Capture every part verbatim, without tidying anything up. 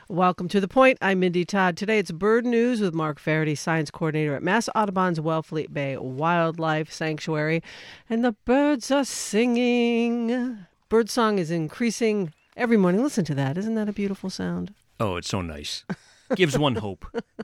Welcome to The Point. I'm Mindy Todd. Today it's Bird News with Mark Faraday, Science Coordinator at Mass Audubon's Wellfleet Bay Wildlife Sanctuary. And the birds are singing. Birdsong is increasing every morning. Listen to that. Isn't that a beautiful sound? Oh, it's so nice. Gives one hope.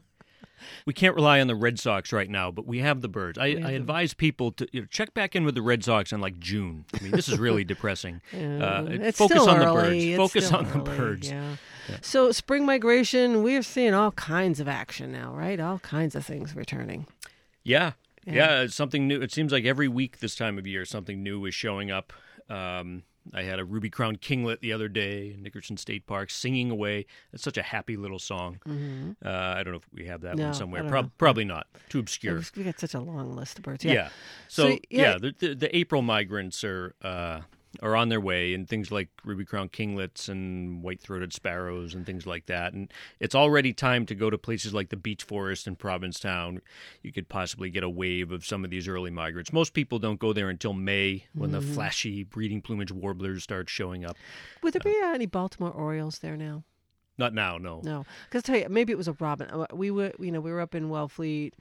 We can't rely on the Red Sox right now, but we have the birds. I, I advise people to you know, check back in with the Red Sox in like June. I mean, this is really depressing. Yeah, uh, it's focus still on early. the birds. It's Focus still on early. the birds. Yeah. Yeah. So spring migration, we are seeing all kinds of action now, right? All kinds of things returning. Yeah. Yeah. Yeah, it's something new. It seems like every week this time of year, something new is showing up. Um, I had a ruby-crowned kinglet the other day in Nickerson State Park singing away. It's such a happy little song. Mm-hmm. Uh, I don't know if we have that No, one I somewhere. don't Prob- know. Probably not. Too obscure. We got such a long list of birds. Yeah. Yeah. So, So, yeah. yeah, the, the, the April migrants are uh, are on their way, and things like ruby-crowned kinglets and white-throated sparrows and things like that. And it's already time to go to places like the Beech Forest in Provincetown. You could possibly get a wave of some of these early migrants. Most people don't go there until May when Mm-hmm. the flashy breeding plumage warblers start showing up. Would there be uh, any Baltimore Orioles there now? Not now, no. No, because tell you, maybe it was a robin. Uh, We were, you know, we were up in Wellfleet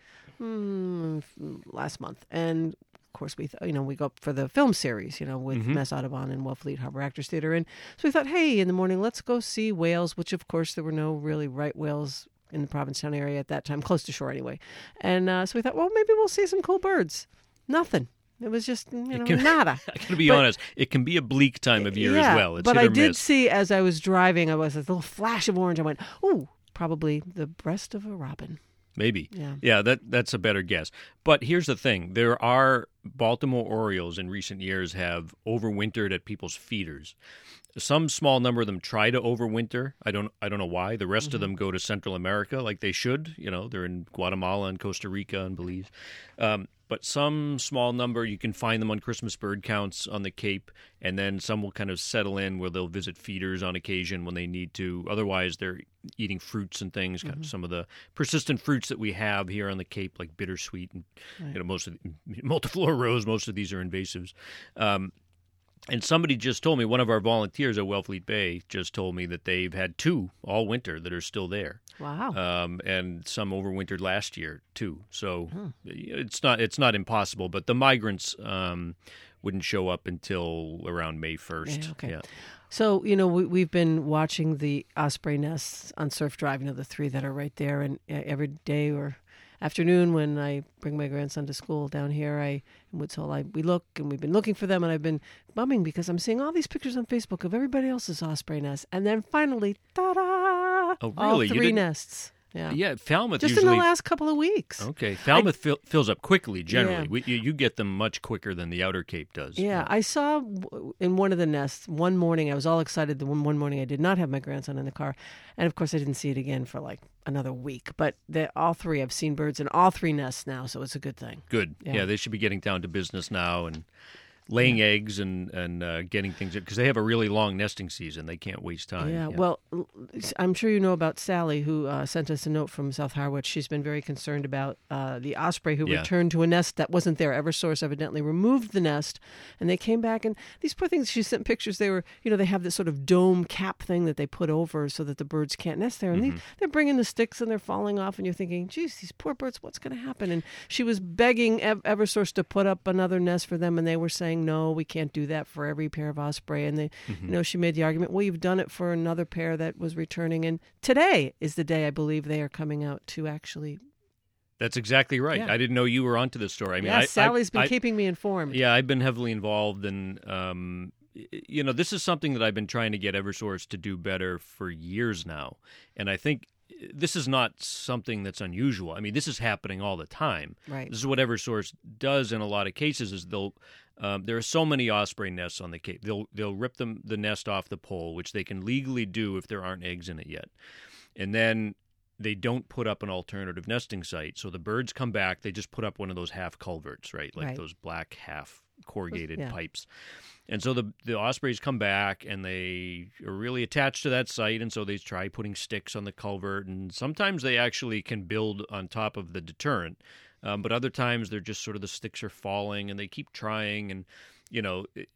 hmm, last month, and of course we, th- you know, we go up for the film series, you know, with Mhm. Mass Audubon and Wellfleet Harbor Actors Theater, and so we thought, hey, in the morning, let's go see whales. Which, of course, there were no really right whales in the Provincetown area at that time, close to shore anyway. And uh, so we thought, well, maybe we'll see some cool birds. Nothing. It was just, you know, can- nada. I gotta be But- honest, it can be a bleak time of year yeah, as well. It's but hit I or did miss. see as I was driving, I was a little flash of orange. I went, "Ooh, probably the breast of a robin." Maybe. Yeah. Yeah, that that's a better guess. But here's the thing. There are Baltimore Orioles in recent years have overwintered at people's feeders. Some small number of them try to overwinter. I don't I don't know why. The rest Mm-hmm. of them go to Central America like they should. You know, they're in Guatemala and Costa Rica and Belize. Um, but some small number, you can find them on Christmas bird counts on the Cape, and then some will kind of settle in where they'll visit feeders on occasion when they need to. Otherwise, they're eating fruits and things, kind of some of the persistent fruits that we have here on the Cape, like bittersweet and you know most of the, multiflora rose. Most of these are invasives. Um, And somebody just told me, one of our volunteers at Wellfleet Bay just told me that they've had two all winter that are still there. Wow. Um, and some overwintered last year too. So Hmm. it's not it's not impossible, but the migrants um, wouldn't show up until around May first. Yeah, okay. Yeah. So, you know, we, we've been watching the osprey nests on Surf Drive, you know, the three that are right there. And uh, every day or afternoon when I bring my grandson to school down here, I in Woods Hole, I, we look, and we've been looking for them, and I've been bumming because I'm seeing all these pictures on Facebook of everybody else's osprey nests. And then finally, ta-da! Oh, All really? You three didn't- nests. Yeah. Yeah, Falmouth Just usually. in the last couple of weeks. Okay, Falmouth fill, fills up quickly. Generally, Yeah. we, you, you get them much quicker than the Outer Cape does. Yeah, I saw w- in one of the nests one morning. I was all excited. The one, one morning I did not have my grandson in the car, and of course I didn't see it again for like another week. But the, all three, I've seen birds in all three nests now, so it's a good thing. Good. Yeah. Yeah. They should be getting down to business now and laying eggs and and uh, getting things because they have a really long nesting season. They can't waste time. Yeah, well, l- I'm sure you know about Sally, who uh, sent us a note from South Harwich. She's been very concerned about uh, the osprey who Yeah. returned to a nest that wasn't there. Eversource evidently removed the nest, and they came back. And these poor things, she sent pictures. They were, you know, they have this sort of dome cap thing that they put over so that the birds can't nest there. And Mm-hmm. they, they're bringing the sticks and they're falling off, and you're thinking, geez, these poor birds, what's going to happen? And she was begging Ev- Eversource to put up another nest for them, and they were saying, no, we can't do that for every pair of osprey. And they, Mm-hmm. you know, she made the argument, well, you've done it for another pair that was returning. And today is the day I believe they are coming out to actually. That's exactly right. Yeah. I didn't know you were onto this story. I mean, yeah, I, Sally's I, been I, keeping me informed. Yeah, I've been heavily involved, and um, y- you know, this is something that I've been trying to get Eversource to do better for years now, and I think this is not something that's unusual. I mean, this is happening all the time. Right. This is what Eversource does in a lot of cases. Is they'll um, there are so many osprey nests on the Cape. They'll they'll rip them the nest off the pole, which they can legally do if there aren't eggs in it yet, and then they don't put up an alternative nesting site. So the birds come back. They just put up one of those half culverts, right? Like Right. those black half corrugated Yeah. pipes. And so the the ospreys come back and they are really attached to that site, and so they try putting sticks on the culvert, and sometimes they actually can build on top of the deterrent, um, but other times they're just sort of the sticks are falling, and they keep trying, and you know, it,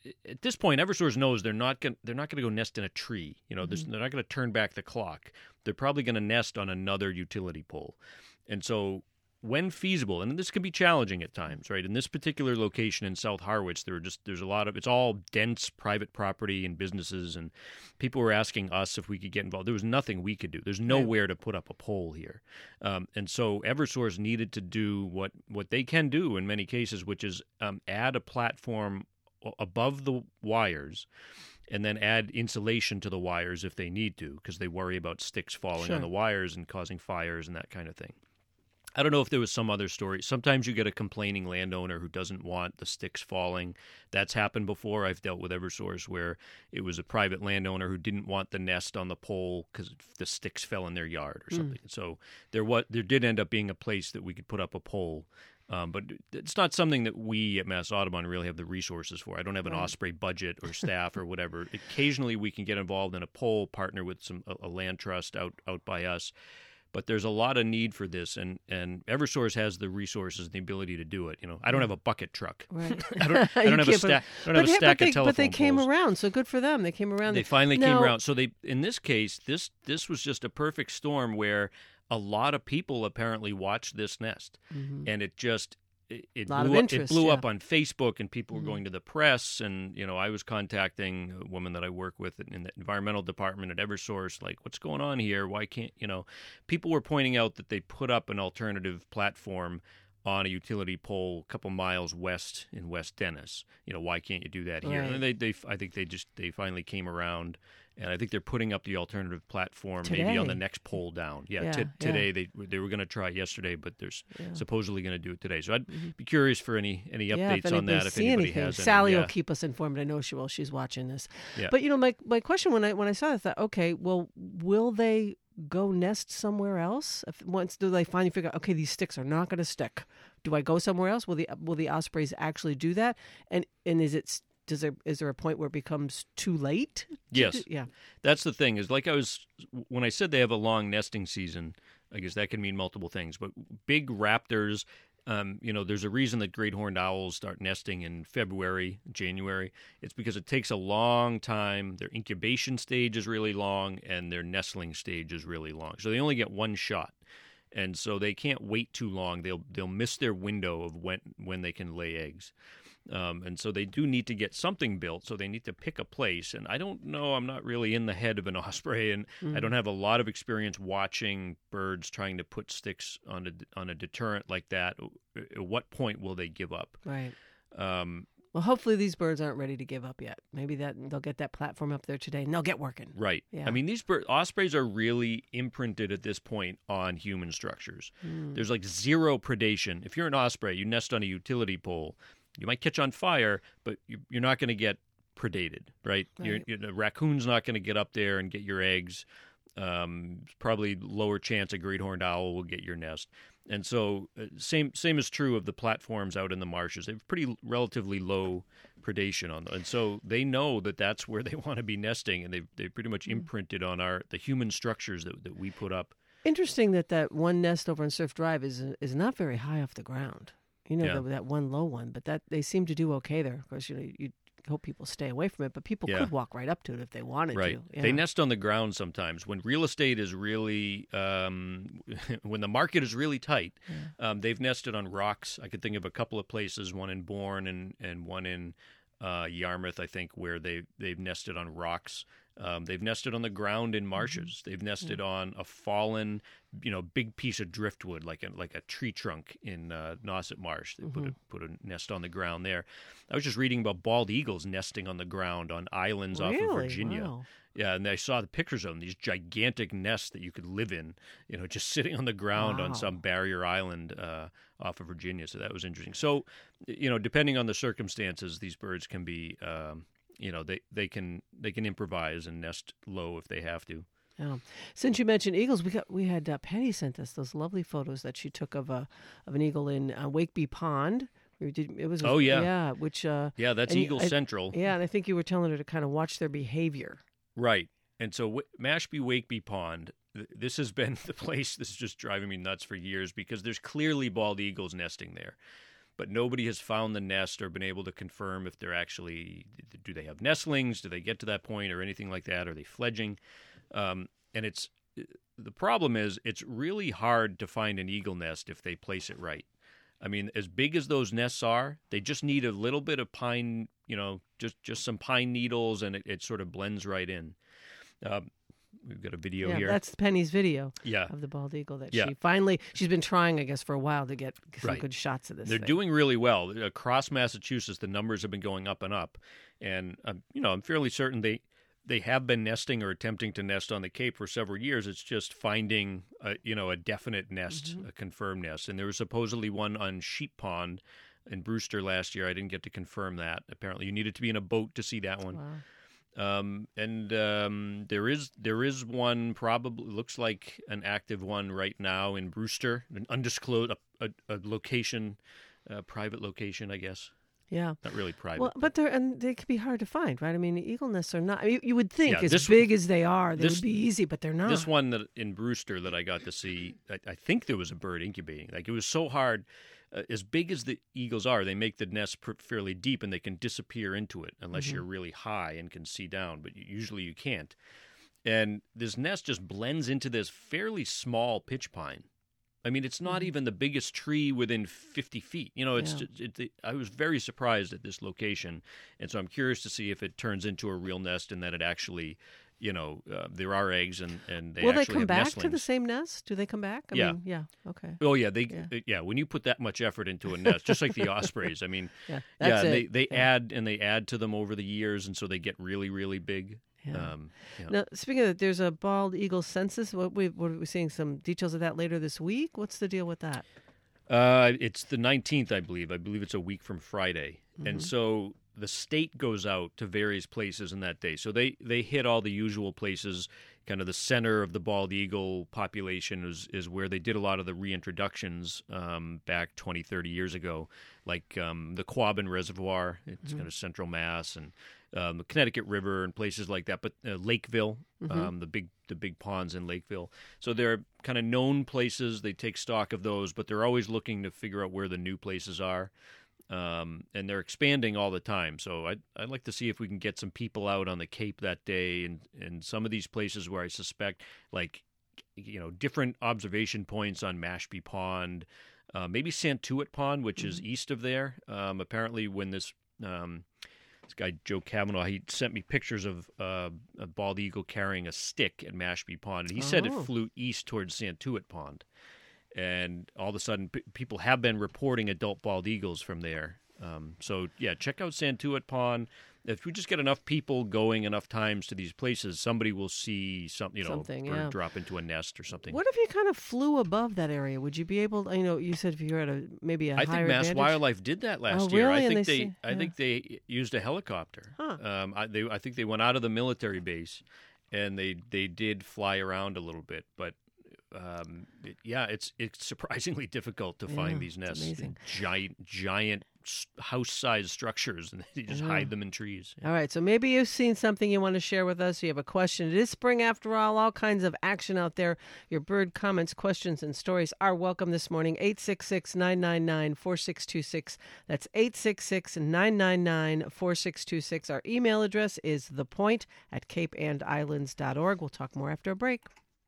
at this point, Eversource knows they're not going they're not going to go nest in a tree. You know, mm-hmm. they're not going to turn back the clock. They're probably going to nest on another utility pole, and so. When feasible, and this can be challenging at times, right? In this particular location in South Harwich, there were just there's a lot of it's all dense private property and businesses, and people were asking us if we could get involved. There was nothing we could do. There's nowhere to put up a pole here, um, and so Eversource needed to do what what they can do in many cases, which is um, add a platform above the wires. And then add insulation to the wires if they need to, because they worry about sticks falling Sure. on the wires and causing fires and that kind of thing. I don't know if there was some other story. Sometimes you get a complaining landowner who doesn't want the sticks falling. That's happened before. I've dealt with Eversource where it was a private landowner who didn't want the nest on the pole because the sticks fell in their yard or something. Mm. So there was, there did end up being a place that we could put up a pole. Um, but it's not something that we at Mass Audubon really have the resources for. I don't have an right. Osprey budget or staff or whatever. Occasionally we can get involved in a pole, partner with some a, a land trust out, out by us. But there's a lot of need for this, and, and Eversource has the resources and the ability to do it. You know, I don't have a bucket truck. Right. I don't, I don't have a stack. I don't have a stack they, of telephone But they came poles. around, so good for them. They came around. They finally now, came around. So they, in this case, this this was just a perfect storm where a lot of people apparently watched this nest, mm-hmm. and it just. It, it, blew, interest, up, it blew yeah. up on Facebook, and people were mm-hmm. going to the press. And you know, I was contacting a woman that I work with in the environmental department at Eversource, like, "What's going on here? Why can't you know?" People were pointing out that they put up an alternative platform on a utility pole a couple miles west in West Dennis. You know, why can't you do that here? Right. And they, they, I think they just they finally came around. And I think they're putting up the alternative platform today. maybe on the next pole down. Yeah, yeah t- today yeah. they they were going to try it yesterday, but they're yeah. supposedly going to do it today. So I'd mm-hmm. be curious for any any updates yeah, if on that if see anybody anything. has any. Sally yeah. will keep us informed. I know she will. She's watching this. Yeah. But you know, my my question when I when I saw that, I thought, okay, well, will they go nest somewhere else? If, once do they finally figure out, okay, these sticks are not going to stick? Do I go somewhere else? Will the will the ospreys actually do that? And and is it Does there is there a point where it becomes too late? To yes. Do, yeah. That's the thing. Is like I was when I said they have a long nesting season. I guess that can mean multiple things. But big raptors, um, you know, there's a reason that great horned owls start nesting in February, January. It's because it takes a long time. Their incubation stage is really long, and their nestling stage is really long. So they only get one shot. And so they can't wait too long. They'll they'll miss their window of when when they can lay eggs. Um, and so they do need to get something built, so they need to pick a place. And I don't know, I'm not really in the head of an osprey, and mm. I don't have a lot of experience watching birds trying to put sticks on a, on a deterrent like that. At what point will they give up? Right. Um, well, hopefully these birds aren't ready to give up yet. Maybe that they'll get that platform up there today, and they'll get working. Right. Yeah. I mean, these bird, ospreys are really imprinted at this point on human structures. Mm. There's like zero predation. If you're an osprey, you nest on a utility pole, you might catch on fire, but you're not going to get predated, right? right. You're, you're, the raccoon's not going to get up there and get your eggs. Um, probably lower chance a great horned owl will get your nest. And so uh, same same is true of the platforms out in the marshes. They have pretty relatively low predation on them. And so they know that that's where they want to be nesting, and they've, they've pretty much imprinted on our the human structures that, that we put up. Interesting that that one nest over on Surf Drive is is not very high off the ground. You know, yeah. the, that one low one, but that they seem to do okay there. Of course, you know, you hope people stay away from it, but people yeah. could walk right up to it if they wanted right. to. Yeah. They nest on the ground sometimes. When real estate is really, um, when the market is really tight, yeah. um, they've nested on rocks. I could think of a couple of places, one in Bourne and, and one in uh, Yarmouth, I think, where they, they've nested on rocks. Um, they've nested on the ground in marshes. Mm-hmm. They've nested yeah. on a fallen, you know, big piece of driftwood, like a like a tree trunk in uh, Nauset Marsh. They mm-hmm. put a put a nest on the ground there. I was just reading about bald eagles nesting on the ground on islands really? off of Virginia. Wow. Yeah, and I saw the pictures of them, these gigantic nests that you could live in, you know, just sitting on the ground wow. on some barrier island uh, off of Virginia. So that was interesting. So, you know, depending on the circumstances, these birds can be. Um, You know, they, they can they can improvise and nest low if they have to. Yeah. Since you mentioned eagles, we got we had uh, Penny sent us those lovely photos that she took of a of an eagle in uh, Wakeby Pond. We did, it was oh yeah yeah which uh, yeah that's Eagle I, Central. Yeah, and I think you were telling her to kind of watch their behavior. Right, and so w- Mashpee Wakeby Pond. Th- this has been the place. This is just driving me nuts for years because there's clearly bald eagles nesting there. but nobody has found the nest or been able to confirm if they're actually, do they have nestlings? Do they get to that point or anything like that? Are they fledging? Um, and it's, the problem is it's really hard to find an eagle nest if they place it right. I mean, as big as those nests are, they just need a little bit of pine, you know, just, just some pine needles, and it, it sort of blends right in. Um, we've got a video yeah, here. That's Penny's video yeah. of the bald eagle that yeah. she finally, she's been trying, I guess, for a while to get some right. good shots of this They're thing. doing really well. Across Massachusetts, the numbers have been going up and up. And, um, you know, I'm fairly certain they, they have been nesting or attempting to nest on the Cape for several years. It's just finding, a, you know, a definite nest, mm-hmm. a confirmed nest. And there was supposedly one on Sheep Pond in Brewster last year. I didn't get to confirm that. Apparently, you needed to be in a boat to see that one. Wow. Um, and um, there is there is one, probably looks like an active one right now in Brewster, an undisclosed a, a, a location, a private location, I guess. Yeah, not really private. Well, but they're and they can be hard to find, right? I mean, the eagle nests are not. You, you would think, Yeah, as this- big as they are, they this- would be easy, but they're not. This one that in Brewster that I got to see, I, I think there was a bird incubating. Like it was so hard. Uh, as big as the eagles are, they make the nest pr- fairly deep, and they can disappear into it unless Mhm. you're really high and can see down. But usually you can't. And this nest just blends into this fairly small pitch pine. I mean, it's not Mhm. even the biggest tree within fifty feet. You know, it's Yeah. just, it, it, I was very surprised at this location, and so I'm curious to see if it turns into a real nest and that it actually, you know, uh, there are eggs and, and they Will they actually come have back nestlings. to the same nest? Do they come back? I Yeah. mean, yeah. Okay. Oh yeah, they Yeah. yeah. yeah. When you put that much effort into a nest, just like the ospreys, I mean, Yeah. yeah, That's they it. they Yeah. add and they add to them over the years, and so they get really really big. Yeah. Um, yeah. Now, speaking of that, there's a bald eagle census. What we what are we seeing some details of that later this week? What's the deal with that? Uh, it's the nineteenth, I believe. I believe it's a week from Friday. Mm-hmm. And so the state goes out to various places in that day. So they, they hit all the usual places. Kind of the center of the bald eagle population is, is where they did a lot of the reintroductions um, back twenty, thirty years ago, like um, the Quabbin Reservoir. It's Mm-hmm. kind of central Mass, and um, the Connecticut River and places like that. But uh, Lakeville, Mm-hmm. um, the big the big ponds in Lakeville. So they're kind of known places. They take stock of those, but they're always looking to figure out where the new places are. Um, and they're expanding all the time. So I'd, I'd like to see if we can get some people out on the Cape that day, and, and some of these places where I suspect, like, you know, different observation points on Mashpee Pond, uh, maybe Santuit Pond, which is east of there. Um, apparently when this um, this guy, Joe Kavanaugh, he sent me pictures of uh, a bald eagle carrying a stick at Mashpee Pond, and he said it Oh. flew east towards Santuit Pond. And all of a sudden, p- people have been reporting adult bald eagles from there. Um, so, yeah, check out Santuit Pond. If we just get enough people going enough times to these places, somebody will see some, you know, Something, bird yeah. drop into a nest or something. What if you kind of flew above that area? Would you be able to, you know, you said if you're at a maybe a I higher think Mass advantage? Wildlife did that last Oh, year. really? I And think they they, see- I yeah. think they used a helicopter. Huh. Um, I, they, I think they went out of the military base, and they they did fly around a little bit, but. Um, it, yeah, it's it's surprisingly difficult to Yeah, find these it's nests. amazing. Giant, giant s- house-sized structures, and they just Yeah. hide them in trees. All right, so maybe you've seen something you want to share with us. You have a question. It is spring after all. All kinds of action out there. Your bird comments, questions, and stories are welcome this morning. eight six six, nine nine nine, four six two six. That's eight six six, nine nine nine, four six two six. Our email address is thepoint at cape and islands dot org. We'll talk more after a break.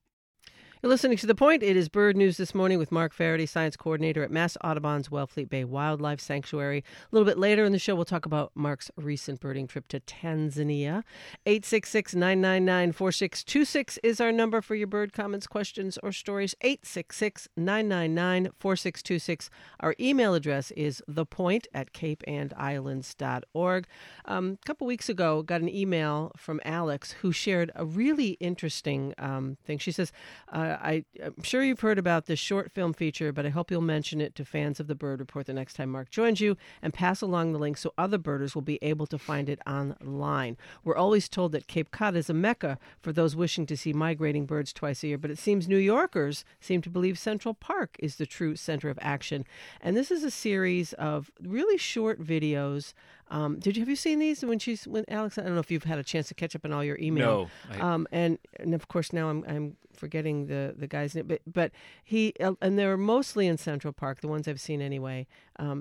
You're listening to The Point. It is Bird News This Morning with Mark Faraday, Science Coordinator at Mass Audubon's Wellfleet Bay Wildlife Sanctuary. A little bit later in the show, we'll talk about Mark's recent birding trip to Tanzania. eight six six, nine nine nine, four six two six is our number for your bird comments, questions, or stories. eight six six, nine nine nine, four six two six. Our email address is thepoint at cape and islands dot org. Um, a couple weeks ago, got an email from Alex who shared a really interesting um, thing. She says, uh, I, I'm sure you've heard about this short film feature, but I hope you'll mention it to fans of the Bird Report the next time Mark joins you, and pass along the link so other birders will be able to find it online. We're always told that Cape Cod is a mecca for those wishing to see migrating birds twice a year, but it seems New Yorkers seem to believe Central Park is the true center of action. And this is a series of really short videos. Um, did you have you seen these when she's when Alex? I don't know if you've had a chance to catch up on all your email. No, I- Um, and and of course now I'm I'm forgetting the the guy's name, but but he uh, and they're mostly in Central Park, the ones I've seen anyway. Um,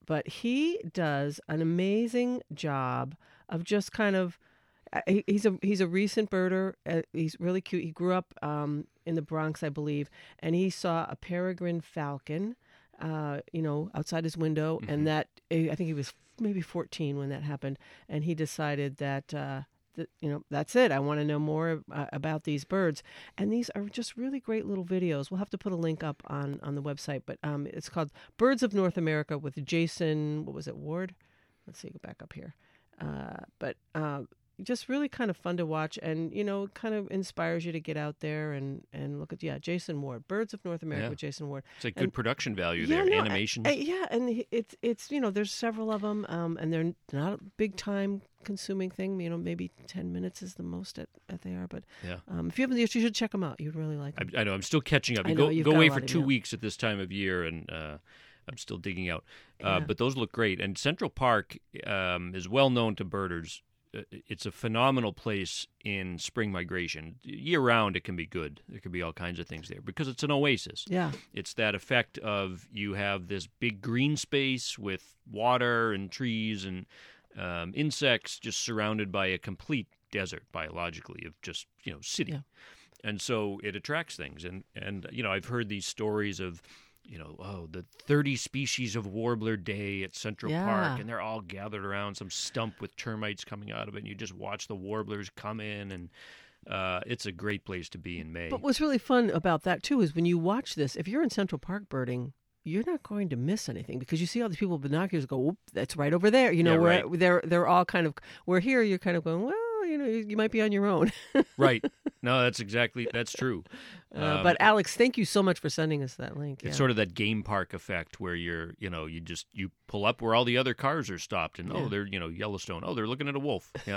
but he does an amazing job of just kind of. uh, he- He's a he's a recent birder. Uh, he's really cute. He grew up um, in the Bronx, I believe, and he saw a peregrine falcon, uh, you know, outside his window, Mhm. and that I think he was maybe fourteen when that happened, and he decided that. Uh, that, you know, that's it. I want to know more uh, about these birds, and these are just really great little videos. We'll have to put a link up on on the website, but um, it's called "Birds of North America" with Jason. What was it, Ward? Let's see, go back up here. Uh, but uh, just really kind of fun to watch, and you know, kind of inspires you to get out there and and look at yeah, Jason Ward, "Birds of North America" Yeah. with Jason Ward. It's like good And- production value Yeah, there, no, animation. Uh, yeah, and he- it's it's you know there's several of them, um, and they're not a big time consuming thing. You know, maybe ten minutes is the most that, that they are. But Yeah. um, if you haven't, you should check them out. You'd really like them. I, I know. I'm still catching up. I You know, go you've go got a away lot for of two them. weeks at this time of year, and uh, I'm still digging out. Uh, Yeah. But those look great. And Central Park um, is well known to birders. Uh, It's a phenomenal place in spring migration. Year round, it can be good. There can be all kinds of things there because it's an oasis. Yeah, It's that effect of you have this big green space with water and trees and um, insects just surrounded by a complete desert biologically of just, you know, city. Yeah. And so it attracts things. And, and, you know, I've heard these stories of, you know, oh, the thirty species of warbler day at Central Yeah. Park, and they're all gathered around some stump with termites coming out of it, and you just watch the warblers come in, and uh, it's a great place to be in May. but what's really fun about that too is when you watch this. If you're in Central Park birding, you're not going to miss anything because you see all these people with binoculars go, "Whoop, that's right over there." You know, Yeah, where right. they're they're all kind of. Where here you're kind of going, well, you know, you, you might be on your own. Right. No, that's exactly, that's true. Uh, Um, but Alex, thank you so much for sending us that link. It's Yeah. sort of that game park effect where you're, you know, you just you pull up where all the other cars are stopped, and Yeah. oh, they're, you know, Yellowstone. Oh, they're looking at a wolf. Yeah.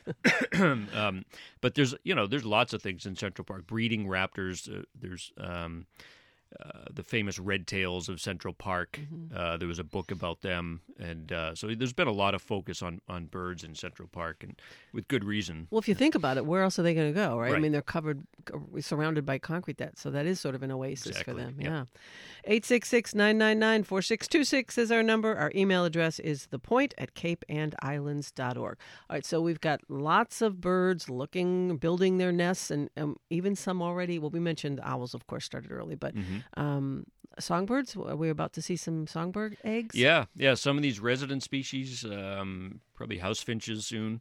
um, but there's, you know, there's lots of things in Central Park. Breeding raptors. Uh, there's um, uh, the famous red tails of Central Park. Mm-hmm. Uh, there was a book about them, and uh, so there's been a lot of focus on on birds in Central Park, and with good reason. Well, if you think about it, where else are they going to go, right? I Right. mean, they're covered, uh, surrounded by concrete. That so that is sort of an oasis Exactly, for them. yeah. Yeah. Eight six six nine nine nine four six two six is our number. Our email address is thepoint at cape and islands dot org. All right, so we've got lots of birds looking, building their nests, and um, even some already. Well, we mentioned owls, of course, started early, but Mhm. um, songbirds. Are we about to see some songbird eggs? Yeah, yeah. Some of these resident species, um, probably house finches soon.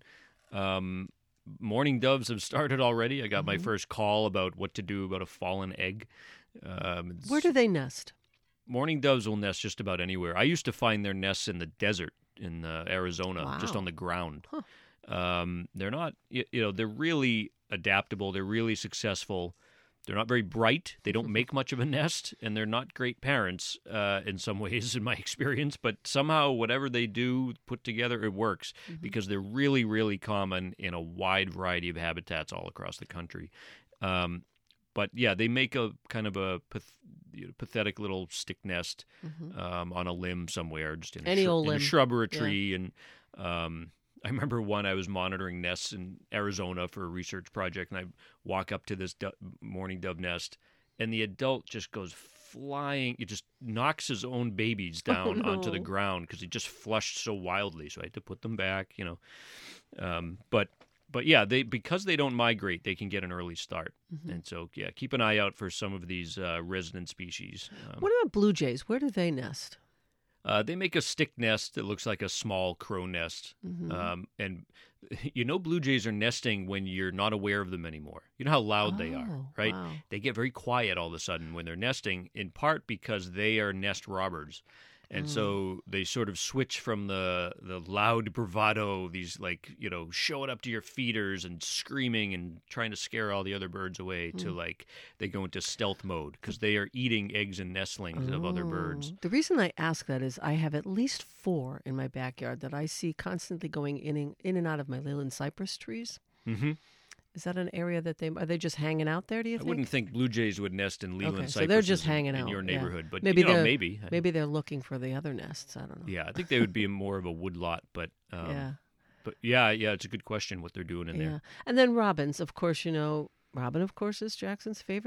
Um, mourning doves have started already. I got my Mhm. first call about what to do about a fallen egg. Um, it's- Where do they nest? mourning doves will nest just about anywhere. I used to find their nests in the desert in uh, Arizona, just Wow. on the ground. Huh. Um, they're not, you, you know, they're really adaptable. They're really successful. They're not very bright. They don't make much of a nest, and they're not great parents uh, in some ways, in my experience. But somehow, whatever they do put together, it works Mm-hmm. because they're really, really common in a wide variety of habitats all across the country. Um, but yeah, they make a kind of a path- you know, pathetic little stick nest Mhm. um, on a limb somewhere, just in a, Any shrub- old in a limb. shrub or a Yeah. tree. And um, I remember one I was monitoring nests in Arizona for a research project, and I walk up to this do- mourning dove nest, and the adult just goes flying. It just knocks his own babies down Oh, onto the no. ground because he just flushed so wildly. So I had to put them back, you know. Um, but but yeah, they because they don't migrate, they can get an early start. Mhm. And so yeah, keep an eye out for some of these uh, resident species. Um, What about blue jays? Where do they nest? uh, they make a stick nest that looks like a small crow nest. Mhm. Um, and you know, blue jays are nesting when you're not aware of them anymore. You know how loud they are, Oh, right? wow. They get very quiet all of a sudden when they're nesting, in part because they are nest robbers. And Mm. so they sort of switch from the, the loud bravado, these like, you know, showing up to your feeders and screaming and trying to scare all the other birds away to Mm. like they go into stealth mode because they are eating eggs and nestlings of other birds. Oh. The reason I ask that is I have at least four in my backyard that I see constantly going in and, in and out of my Leyland cypress trees. Mm-hmm. Is that an area that they are they just hanging out there? Do you I think? wouldn't think blue jays would nest in Leland Okay, cypresses so they're just in- hanging in out, your yeah. neighborhood, but Maybe you know, they're- maybe Maybe they're looking for the other nests. I don't know. Yeah, I think they would be more of a woodlot, but um, yeah, but yeah, yeah, it's a good question what they're doing in yeah. there. And then robins, of course, you know, robin, of course, is Jackson's favorite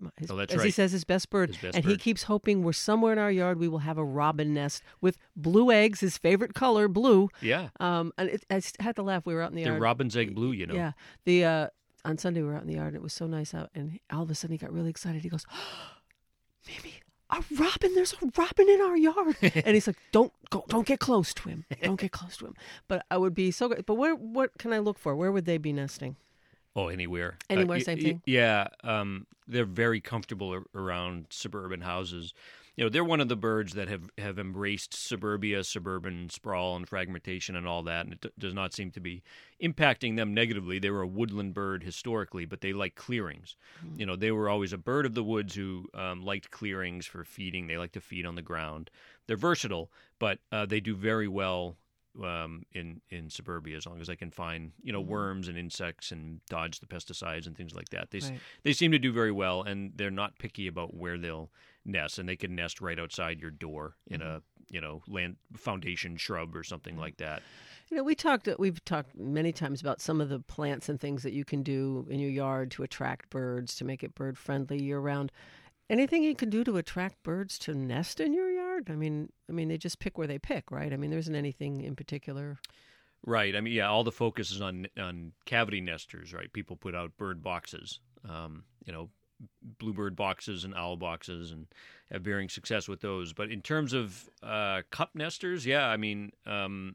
his, Oh, that's as right. he says, his best bird. His best and he bird. keeps hoping we're somewhere in our yard we will have a robin nest with blue eggs, his favorite color, blue. Yeah. Um, and it, I s- had to laugh. We were out in the They're yard. robin's egg blue, you know. Yeah. The uh, on Sunday we were out in the yard and it was so nice out. And all of a sudden he got really excited. He goes, Mimi, a robin! There's a robin in our yard. And he's like, "Don't go! Don't get close to him! Don't get close to him!" But I would be so good. But where? What can I look for? Where would they be nesting? Oh, anywhere. Anywhere, y- same y- thing? Yeah, um, they're very comfortable ar- around suburban houses. You know, they're one of the birds that have, have embraced suburbia, suburban sprawl and fragmentation and all that, and it d- does not seem to be impacting them negatively. They were a woodland bird historically, but they like clearings. Mm. You know, they were always a bird of the woods who um, liked clearings for feeding. They like to feed on the ground. They're versatile, but uh, they do very well um, in in suburbia as long as I can find, you know, worms and insects and dodge the pesticides and things like that. They Right. they seem to do very well, and they're not picky about where they'll nest, and they can nest right outside your door in mm-hmm. a you know land foundation shrub or something like that. You know, we talked. We've talked many times about some of the plants and things that you can do in your yard to attract birds, to make it bird friendly year round. Anything you can do to attract birds to nest in your yard? I mean, I mean, they just pick where they pick, right? I mean, there isn't anything in particular. Right. I mean, yeah, all the focus is on on cavity nesters, right? People put out bird boxes, um, you know, bluebird boxes and owl boxes, and have varying success with those. But in terms of uh, cup nesters, yeah, I mean, um,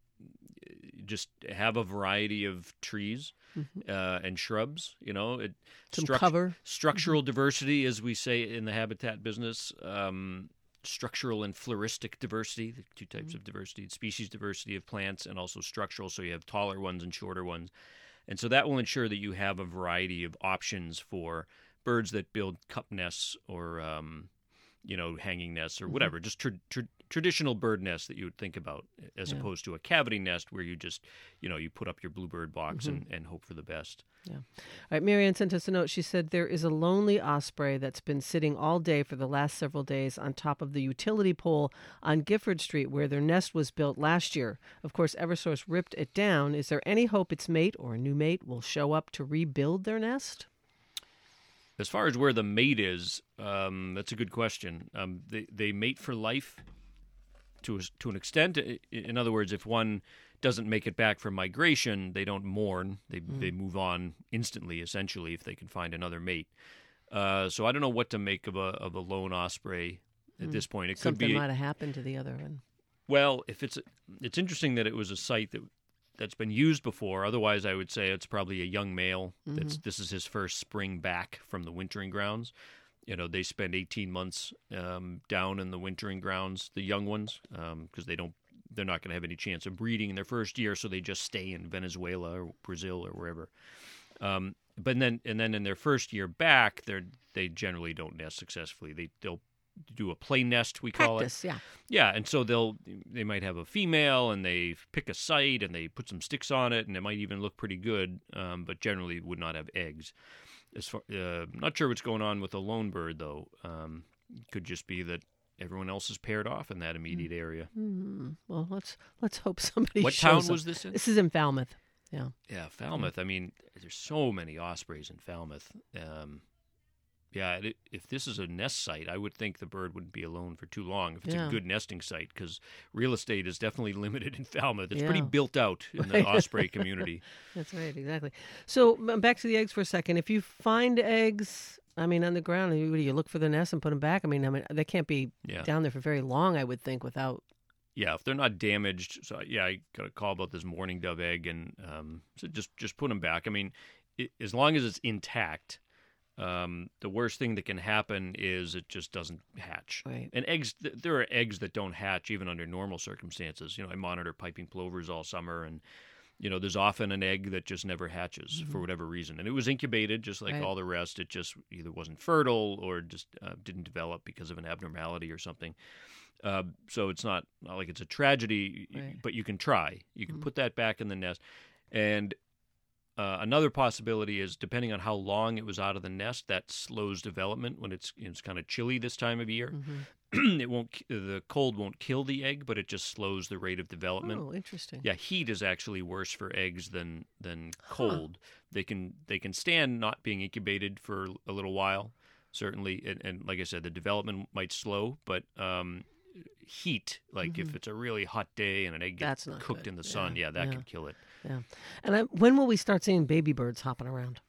just have a variety of trees mm-hmm. uh, and shrubs. You know, it some struct- cover, structural mm-hmm. diversity, as we say in the habitat business. Um, structural and floristic diversity, the two types mm-hmm. of diversity, species diversity of plants, and also structural. So you have taller ones and shorter ones, and so that will ensure that you have a variety of options for birds that build cup nests or um, you know hanging nests or mm-hmm. whatever, just tra- tra- traditional bird nests that you would think about, as yeah. opposed to a cavity nest where you just you know you put up your bluebird box mm-hmm. and, and hope for the best. Yeah. All right. Marianne sent us a note. She said there is a lonely osprey that's been sitting all day for the last several days on top of the utility pole on Gifford Street where their nest was built last year. Of course, Eversource ripped it down. Is there any hope its mate or a new mate will show up to rebuild their nest? As far as where the mate is, um, that's a good question. Um, they they mate for life to a, to an extent. In other words, if one doesn't make it back from migration, they don't mourn. They mm. they move on instantly, essentially, if they can find another mate. Uh, so I don't know what to make of a of a lone osprey at mm. this point. It Something could be might have happened to the other one. Well, if it's it's interesting that it was a site that that's been used before. Otherwise, I would say it's probably a young male. Mm-hmm. That's this is his first spring back from the wintering grounds. You know, they spend eighteen months um, down in the wintering grounds, the young ones, because um, they don't, they're not going to have any chance of breeding in their first year, so they just stay in Venezuela or Brazil or wherever. Um, but then, and then in their first year back, they they generally don't nest successfully. They they'll do a play nest, we call Practice, it. yeah. Yeah, and so they'll they might have a female, and they pick a site, and they put some sticks on it, and it might even look pretty good, um, but generally would not have eggs. As far, uh, not sure what's going on with the lone bird, though. Um, could just be that everyone else is paired off in that immediate area. Mm-hmm. Well, let's let's hope somebody. What shows town was up. this in? This is in Falmouth. Yeah. Yeah, Falmouth. I mean, there's so many ospreys in Falmouth. Um, yeah, it, if this is a nest site, I would think the bird wouldn't be alone for too long if it's yeah. a good nesting site, because real estate is definitely limited in Falmouth. It's yeah. pretty built out in the osprey community. That's right, exactly. So back to the eggs for a second. If you find eggs, I mean, on the ground, you, you look for the nest and put them back. I mean, I mean, they can't be yeah. down there for very long, I would think, without. Yeah, if they're not damaged. So yeah, I got a call about this mourning dove egg, and um, so just just put them back. I mean, it, as long as it's intact. Um, the worst thing that can happen is it just doesn't hatch. Right. And eggs, th- there are eggs that don't hatch even under normal circumstances. You know, I monitor piping plovers all summer, and you know, there's often an egg that just never hatches mm-hmm. for whatever reason. And it was incubated just like right. all the rest. It just either wasn't fertile or just uh, didn't develop because of an abnormality or something. Uh, so it's not, not like it's a tragedy, right. but you can try. You can mm-hmm. put that back in the nest. And Uh, another possibility is, depending on how long it was out of the nest, that slows development when it's it's kind of chilly this time of year. Mm-hmm. It won't the cold won't kill the egg, but it just slows the rate of development. Oh, interesting. Yeah, heat is actually worse for eggs than than cold. Huh. They can they can stand not being incubated for a little while. certainly. And, and like I said, the development might slow, but um, heat, like mm-hmm. if it's a really hot day and an egg gets cooked good. in the sun, yeah, yeah that yeah. can kill it. Yeah. And I, when will we start seeing baby birds hopping around?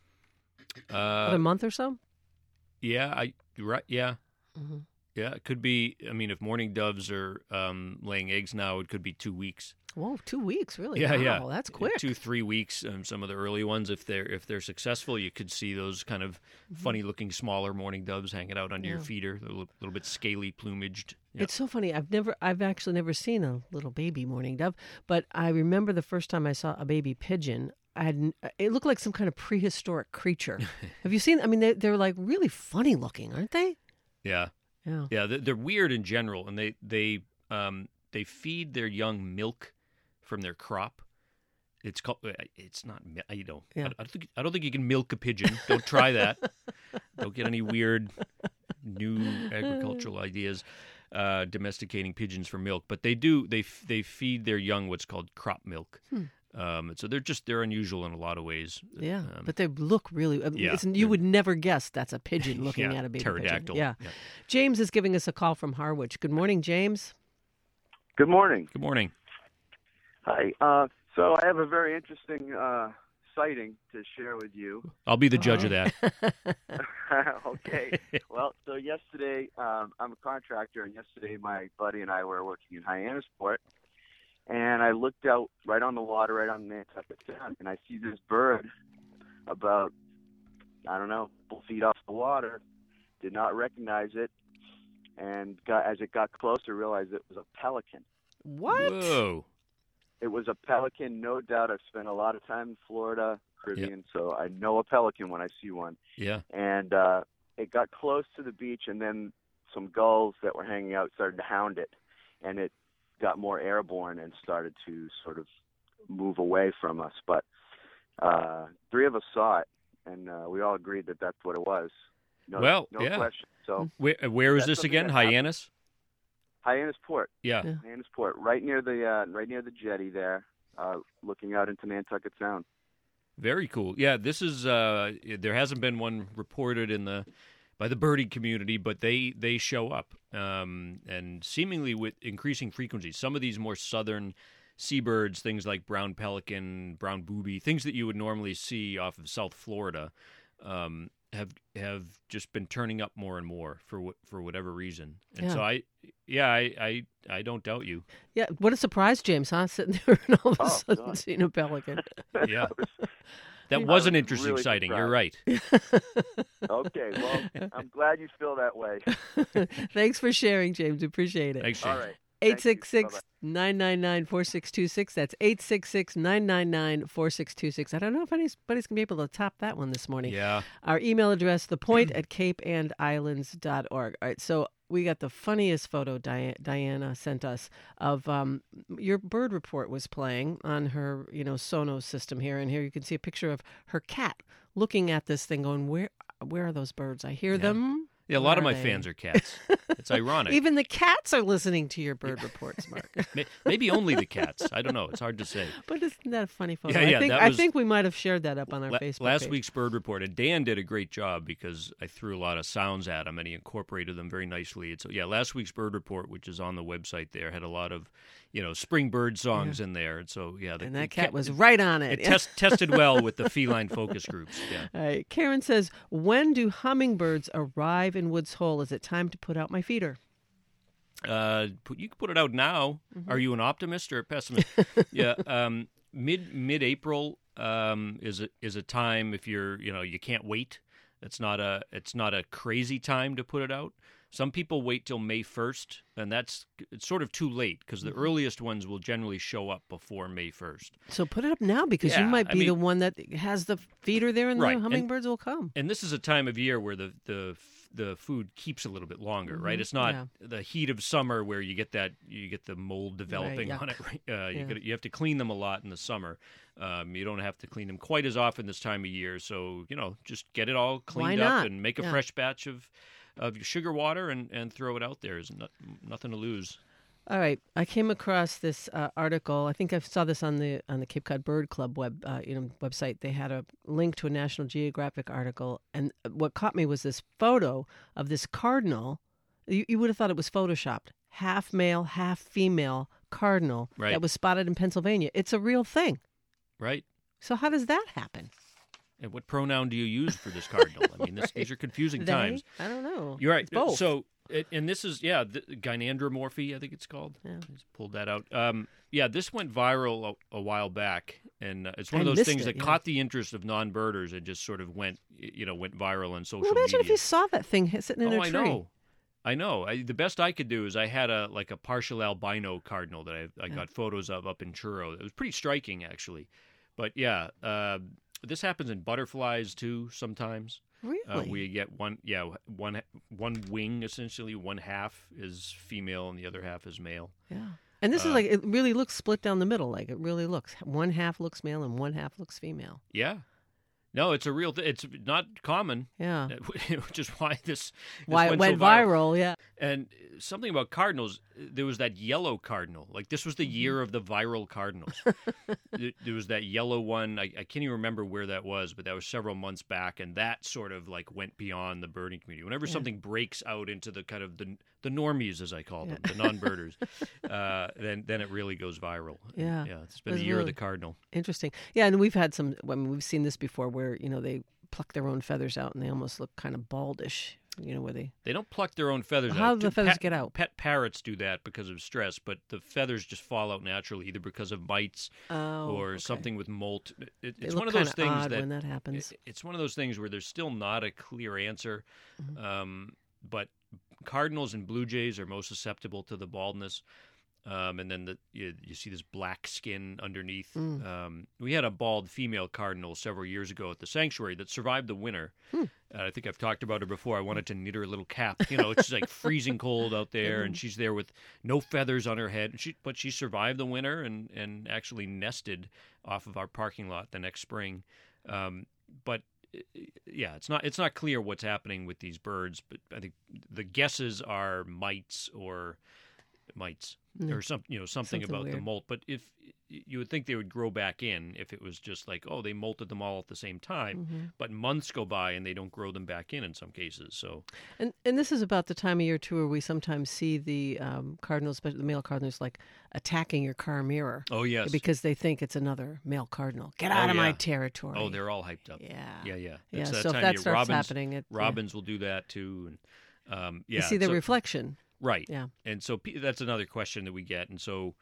Uh, Another month or so? Yeah, I right. Yeah, mm-hmm. yeah. It could be. I mean, if mourning doves are um, laying eggs now, it could be two weeks. Whoa, two weeks, really? Yeah, wow, yeah. That's quick. Two, three weeks. Um, some of the early ones, if they're if they're successful, you could see those kind of mm-hmm. funny-looking smaller mourning doves hanging out under yeah. your feeder, a little, little bit scaly plumaged. Yep. It's so funny. I've never, I've actually never seen a little baby mourning dove, but I remember the first time I saw a baby pigeon. I had, it looked like some kind of prehistoric creature. Have you seen? I mean, they, they're like really funny looking, aren't they? Yeah, yeah, yeah. They're, they're weird in general, and they they um they feed their young milk from their crop. It's called. It's not. You know. Yeah. I, I don't think. I don't think you can milk a pigeon. Don't try that. Don't get any weird new agricultural ideas. Uh, domesticating pigeons for milk, but they do. They they feed their young what's called crop milk. Hmm. Um, so they're just they're unusual in a lot of ways. Yeah, um, but they look really. Um, yeah, you would never guess that's a pigeon looking yeah, at a baby pterodactyl. pigeon. Yeah. yeah. James is giving us a call from Harwich. Good morning, James. Good morning. Good morning. Hi. Uh, so I have a very interesting uh, sighting to share with you. I'll be the judge uh-huh. of that. Okay. Well, so yesterday, um, I'm a contractor, and yesterday my buddy and I were working in Hyannisport, and I looked out right on the water, right on Nantucket Sound, and I see this bird about, I don't know, a couple feet off the water. Did not recognize it, and got, as it got closer, realized it was a pelican. What? Whoa. It was a pelican, no doubt. I've spent a lot of time in Florida, Caribbean, yep. so I know a pelican when I see one. Yeah. And uh, it got close to the beach, and then some gulls that were hanging out started to hound it, and it got more airborne and started to sort of move away from us. But uh, three of us saw it, and uh, we all agreed that that's what it was. No, well, no yeah. question. So where, where is this again? Hyannis? Hyannisport. Yeah. yeah. Hyannisport, right near the uh, right near the jetty there, uh, looking out into Nantucket Sound. Very cool. Yeah, this is. Uh, there hasn't been one reported in the by the birding community, but they they show up um, and seemingly with increasing frequency. Some of these more southern seabirds, things like brown pelican, brown booby, things that you would normally see off of South Florida. Um, have have just been turning up more and more for wh- for whatever reason, and yeah. so I, yeah, I, I I don't doubt you. Yeah, what a surprise, James, huh? Sitting there and all of a oh, sudden God. seeing a pelican. Yeah, that was an was interesting really sighting. surprised. You're right. Okay, well, I'm glad you feel that way. Thanks for sharing, James. Appreciate it. Thanks, James. All right. eight six six, nine nine nine, four six two six. That's eight six six, nine nine nine, four six two six. I don't know if anybody's going to be able to top that one this morning. Yeah. Our email address, thepoint at cape and islands dot org. All right, so we got the funniest photo Diana, Diana sent us of um, your bird report was playing on her, you know, Sonos system here. And here you can see a picture of her cat looking at this thing going, where, where are those birds? I hear Yeah. them. Yeah, a Where lot of are my they? fans are cats. It's ironic. Even the cats are listening to your bird reports, Mark. Maybe only the cats. I don't know. It's hard to say. But isn't that a funny photo? Yeah, yeah, I think that I was- think we might have shared that up on our La- Facebook Last page. week's bird report, and Dan did a great job because I threw a lot of sounds at him and he incorporated them very nicely. And so, yeah, last week's bird report, which is on the website there, had a lot of, you know, spring bird songs in there. And so, yeah. The, And the that cat was right on it. It test, tested well with the feline focus groups. Yeah. All right. Karen says, when do hummingbirds arrive in Woods Hole? Is it time to put out my feeder? Uh, put, you can put it out now. Mm-hmm. Are you an optimist or a pessimist? yeah. Um, mid mid April um, is a, is a time if you're you know you can't wait. It's not a it's not a crazy time to put it out. Some people wait till May first, and that's it's sort of too late because the Mm-hmm. earliest ones will generally show up before May first. So put it up now because you Yeah, might I be the mean- one that has the feeder there and Right, the and- hummingbirds will come. And this is a time of year where the the the food keeps a little bit longer, right? It's not yeah. the heat of summer where you get that you get the mold developing yuck. on it. Right? Uh, you Yeah. gotta, you have to clean them a lot in the summer. Um, you don't have to clean them quite as often this time of year. So you know, just get it all cleaned Why up not? and make a Yeah. fresh batch of of your sugar water and, and throw it out there. There's no, nothing to lose. All right, I came across this uh, article. I think I saw this on the on the Cape Cod Bird Club web uh, you know website. They had a link to a National Geographic article, and what caught me was this photo of this cardinal. You, you would have thought it was photoshopped. Half male, half female cardinal Right. that was spotted in Pennsylvania. It's a real thing. Right. So how does that happen? And what pronoun do you use for this cardinal? I mean, this, Right. these are confusing They? times. I don't know. You're right. It's both. So, it, and this is, yeah, the, gynandromorphy, I think it's called. Yeah. Just pulled that out. Um, yeah, this went viral a, a while back, and uh, it's one I of those missed things it, that yeah. caught the interest of non-birders and just sort of went, you know, went viral on social Well, imagine media. if you saw that thing hit- sitting in oh, a I tree. know. I know. I, the best I could do is I had a like a partial albino cardinal that I, I Yeah. got photos of up in Truro. It was pretty striking, actually. But yeah, uh, this happens in butterflies too sometimes. Really? Uh, we get one, yeah, one one wing essentially. One half is female and the other half is male. Yeah. And this Uh, is like, it really looks split down the middle. Like it really looks. One half looks male and one half looks female. Yeah. No, it's a real. Th- it's not common, Yeah. which is why this, this Why it went, went so viral. viral. Yeah. And something about cardinals, there was that yellow cardinal. Like this was the Mm-hmm. year of the viral cardinals. there, there was that yellow one. I, I can't even remember where that was, but that was several months back, and that sort of like went beyond the birding community. Whenever Yeah. something breaks out into the kind of the the normies, as I call them, Yeah. the non-birders, uh, then then it really goes viral. And, Yeah. yeah. It's been It was the year of really- the cardinal. Interesting. Yeah. And we've had some, I mean, we've seen this before where, you know, they pluck their own feathers out and they almost look kind of baldish, you know, where they. They don't pluck their own feathers How out. do the T- feathers get out? Pet parrots do that because of stress, but the feathers just fall out naturally, either because of mites Oh, or okay. something with molt. It, They it's look one of those kinda things odd that when that happens. it- it's one of those things where there's still not a clear answer. Mhm. Um, but cardinals and blue jays are most susceptible to the baldness. Um, and then the, you, you see this black skin underneath. Mm. Um, we had a bald female cardinal several years ago at the sanctuary that survived the winter. Hmm. Uh, I think I've talked about her before. I wanted to knit her a little cap. You know, it's like freezing cold out there, and she's there with no feathers on her head. She, but she survived the winter and, and actually nested off of our parking lot the next spring. Um, but yeah, it's not it's not clear what's happening with these birds. But I think the guesses are mites or mites Mm. or some you know something, Something about the weird. molt. But if you would think they would grow back in if it was just like, oh, they molted them all at the same time. Mhm. But months go by and they don't grow them back in in some cases. So And and this is about the time of year too where we sometimes see the um, cardinals, but the male cardinals, like attacking your car mirror oh yes, because they think it's another male cardinal. Get Oh, out of my yeah. territory. oh they're all hyped up. yeah. Yeah, yeah. Yeah. It's So if time of that year. starts Robins, happening, it yeah. Robins will do that too. And um, yeah, you see the so- reflection. Right. Yeah. And so pe- that's another question that we get. And so,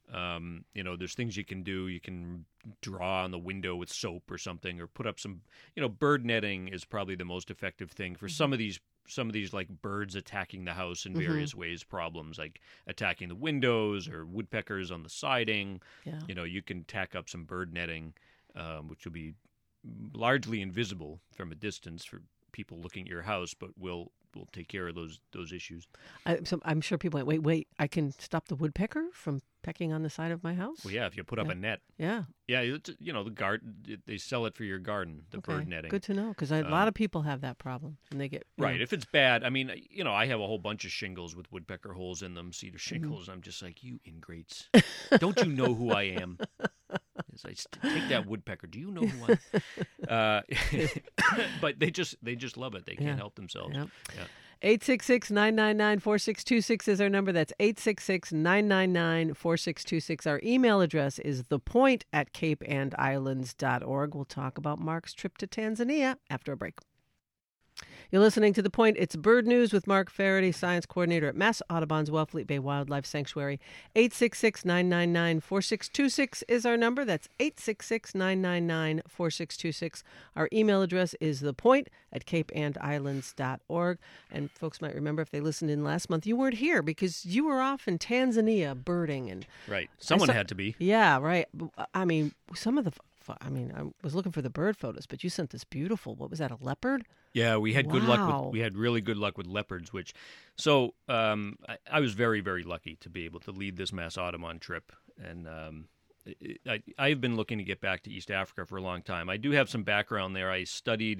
um, you know, there's things you can do. You can draw on the window with soap or something, or put up some, you know, bird netting is probably the most effective thing for some of these, some of these like birds attacking the house in Mhm. various ways, problems like attacking the windows or woodpeckers on the siding. Yeah. You know, you can tack up some bird netting, um, which will be largely invisible from a distance for people looking at your house, but will will take care of those those issues. I, so I'm sure people went, wait, wait, I can stop the woodpecker from pecking on the side of my house? Well, yeah, if you put up Yeah. a net, Yeah. yeah, it's, you know, the garden, they sell it for your garden, the Okay. bird netting. Good to know because a Um, lot of people have that problem and they get. you Right. know, If it's bad, I mean, you know, I have a whole bunch of shingles with woodpecker holes in them, cedar Mm-hmm. shingles. I'm just like, you ingrates. Don't you know who I am? As I st- take that woodpecker. Do you know who I am? Uh, but they just they just love it. They can't Yeah. help themselves. Yep. Yeah. eight six six, nine nine nine, four six two six is our number. That's eight six six, nine nine nine, four six two six. Our email address is thepoint at cape and islands dot org. We'll talk about Mark's trip to Tanzania after a break. You're listening to The Point. It's Bird News with Mark Faraday, Science Coordinator at Mass Audubon's Wellfleet Bay Wildlife Sanctuary. eight six six, nine nine nine, four six two six is our number. That's eight six six, nine nine nine, four six two six. Our email address is thepoint at cape and islands dot org. And folks might remember if they listened in last month, you weren't here because you were off in Tanzania birding. And Right. Someone saw- had to be. yeah, right. I mean, some of the... I mean, I was looking for the bird photos, but you sent this beautiful. What was that? A leopard? Yeah, we had good luck Wow. with we had really good luck with leopards, which so um, I, I was very very lucky to be able to lead this Mass Audubon trip, and um, I, I've been looking to get back to East Africa for a long time. I do have some background there. I studied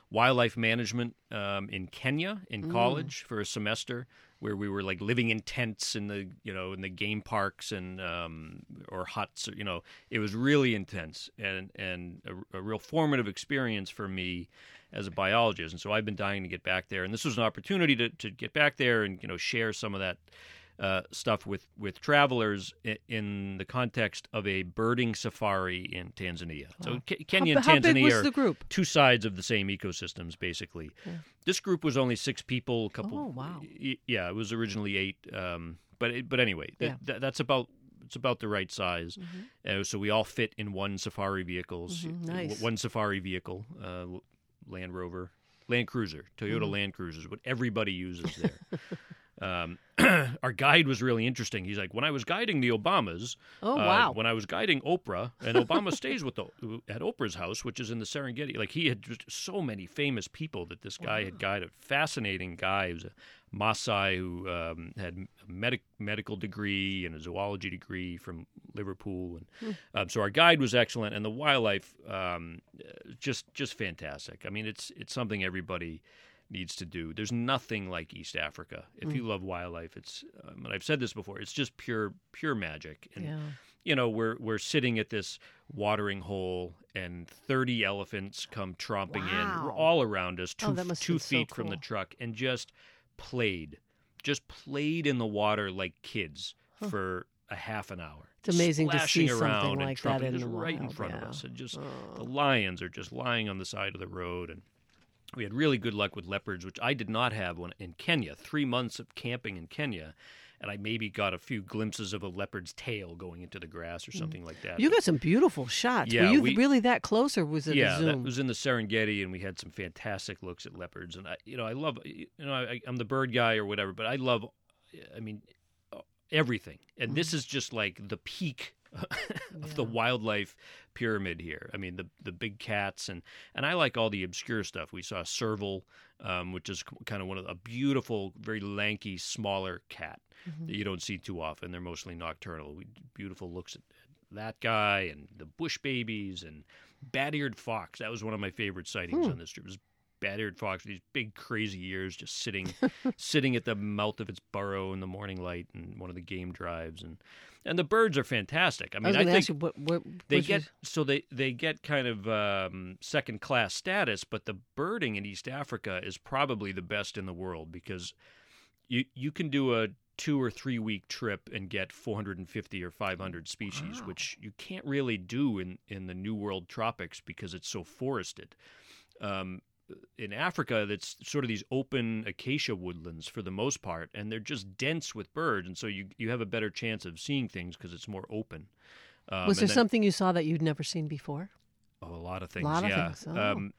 wildlife management um, in Kenya in college mm. for a semester, where we were like living in tents in the you know in the game parks and um, or huts. You know, it was really intense and and a, a real formative experience for me as a biologist. And so I've been dying to get back there, and this was an opportunity to to get back there and you know share some of that uh, stuff with with travelers in, in the context of a birding safari in Tanzania. Wow. So K- Kenya how, and how big was Tanzania the are group? two sides of the same ecosystems, basically. Yeah. This group was only six people. A couple. Oh wow! Y- yeah, it was originally eight. Um, but it, but anyway, that, yeah. that, that's about it's about the right size. Mm-hmm. Uh, so we all fit in one safari vehicles. Mm-hmm. Nice. One safari vehicle, uh, Land Rover, Land Cruiser, Toyota mm-hmm. Land Cruiser is what everybody uses there. Um, our guide was really interesting. He's like, when I was guiding the Obamas, oh uh, wow, when I was guiding Oprah, and Obama stays with the, at Oprah's house, which is in the Serengeti. Like he had just so many famous people that this guy wow. had guided. Fascinating guy. He was a Maasai who um, had a medic, medical degree and a zoology degree from Liverpool, and hmm. um, so our guide was excellent, and the wildlife um, just just fantastic. I mean, it's it's something everybody needs to do. There's nothing like East Africa. If mm. you love wildlife, it's um, and I've said this before, it's just pure pure magic. And yeah. you know, we're we're sitting at this watering hole and thirty elephants come tromping wow. in. We're all around us, two, oh, two feet so cool. from the truck, and just played. Just played in the water like kids huh. for a half an hour. It's amazing to see around something and like trumping that in just the right wild. in front yeah. of us. And just oh. the lions are just lying on the side of the road, and we had really good luck with leopards, which I did not have when in Kenya. Three months of camping in Kenya, and I maybe got a few glimpses of a leopard's tail going into the grass or something mm. like that. You got some beautiful shots. Yeah, Were you we, really that close, or was it yeah, a zoom? that was in the Serengeti, and we had some fantastic looks at leopards. And I, you know, I love, you know, I, I'm the bird guy or whatever, but I love, I mean, everything. And mm. this is just like the peak of yeah. the wildlife pyramid here. I mean, the the big cats, and, and I like all the obscure stuff. We saw a serval, um, which is kind of one of the, a beautiful, very lanky, smaller cat mm-hmm. that you don't see too often. They're mostly nocturnal. We, beautiful looks at that guy, and the bush babies, and bat-eared fox. That was one of my favorite sightings hmm. on this trip. It was bat-eared fox with these big, crazy ears, just sitting sitting at the mouth of its burrow in the morning light, and one of the game drives, and and the birds are fantastic. I mean, I, was I think ask you, what, what, they your... get so they they get kind of um, second class status, but the birding in East Africa is probably the best in the world, because you you can do a two or three week trip and get four hundred fifty or five hundred species, wow. which you can't really do in in the New World tropics because it's so forested. Um, in Africa, that's sort of these open acacia woodlands for the most part, and they're just dense with birds, and so you you have a better chance of seeing things because it's more open. Um, Was there then, something you saw that you'd never seen before? Oh, a lot of things. A lot yeah. of things. Oh. Um,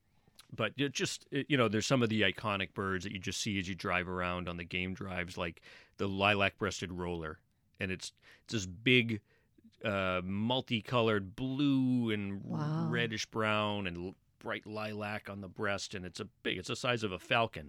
but it just it, you know, there's some of the iconic birds that you just see as you drive around on the game drives, like the lilac-breasted roller, and it's it's this big, uh, multicolored blue and wow. reddish brown and bright lilac on the breast, and it's a big, it's the size of a falcon,